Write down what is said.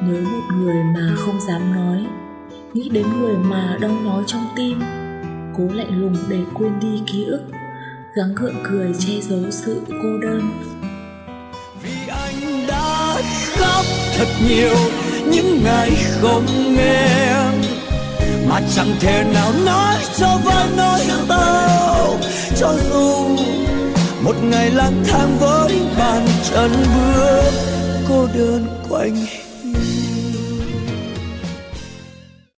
Nhớ một người mà không dám nói, nghĩ đến người mà đau nhói trong tim, cố lạnh lùng để quên đi ký ức, gắng gượng cười che giấu sự cô đơn. Vì anh đã khóc thật nhiều những ngày không em, mà chẳng thể nào nói cho vai nói tao. Cho dù một ngày lang thang với bàn chân bước cô đơn quanh